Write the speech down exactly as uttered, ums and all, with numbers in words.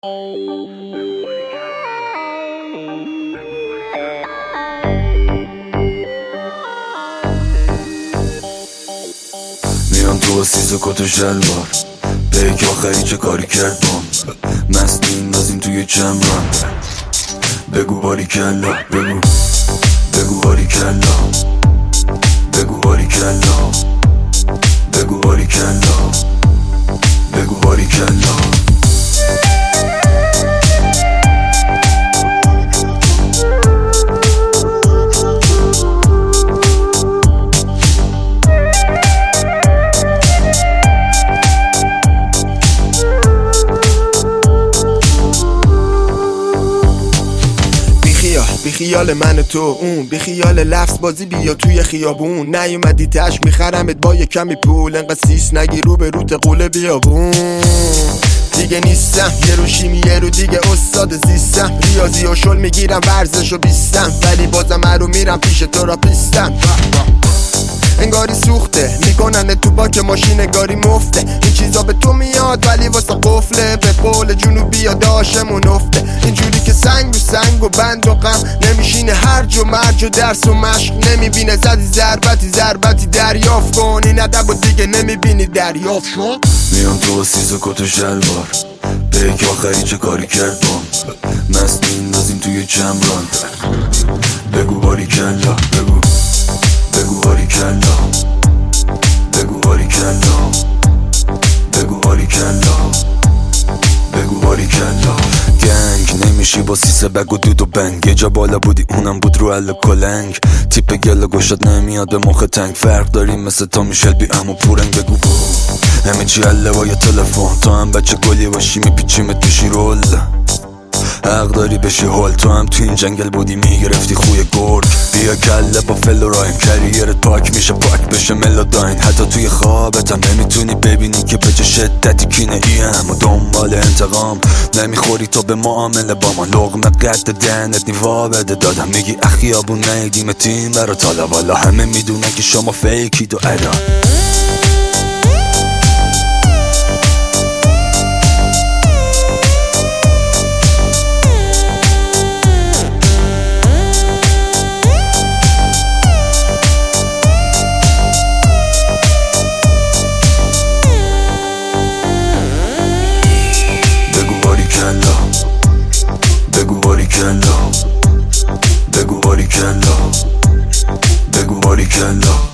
میان تو سیز و کت و شلوار بیک آخری چه کاری کرد بام مست میندازیم توی جمران بگو باری کلا بگو بگو باری کلا بگو باری کلا بگو باری کلا بگو باری کلا بی خیال من و تو اون بی خیال لفظ بازی بیا توی خیابون نیومدی تش میخرمت با یه کمی پول انقدر سیس نگی رو به روت قوله بیابون دیگه نیستم یه رو شیمی یه رو دیگه استاد زیستم ریاضی و شل میگیرم ورزش و بیستم ولی بازم رو میرم پیش تو را پیستم انگاری سوخته میکنن تو باک ماشین انگاری مفته این چیزا به تو میاد ولی واسه قفله به قول جنوبی یا داشمون افته اینجوری که سنگ و سنگ و بند و غم نمیشینه هرج و مرج و درس و مشق نمیبینه زدی ضربتی ضربتی دریافت کن این ادب و دیگه نمیبینی دریافت کن میام تو سیز و کت و شلوار بیک آخری چه کاری کرد بام مست میندازیم توی جمران بگو باری کلا بگو بگو باری کلا بگو باری کلا بگو باری کلا بگو باری کلا گنگ نمیشی با سیسه بگ و دود و بنگ یه جا بالا بودی اونم بود رو عل کلنگ تیپ گل گوشت نمیاد به مخ تنگ فرق داریم مثل تا میشل بی ام و پورنگ بگو بو همه چی عله با یه تلفن تو هم بچه گلی باشی میپیچیمت میشی رول حق داری بشی هول تو هم تو این جنگل بودی میگرفتی خوی گرگ بیا کله با فل و رایم کریرت پاک میشه پاک بشه ملوداین حتی توی خوابتم نمیتونی ببینی که به چه شدتی کینه ایم و دنبال انتقام نمیخوری تو به معامله با ما لقمت قد دهنت نیوا بده دادم میگی اخیابون نیدیم تیم برا تالا والا همه میدونن که شما فیکید و ادا بگو باری کلا بگو باری کلا بگو باری کلا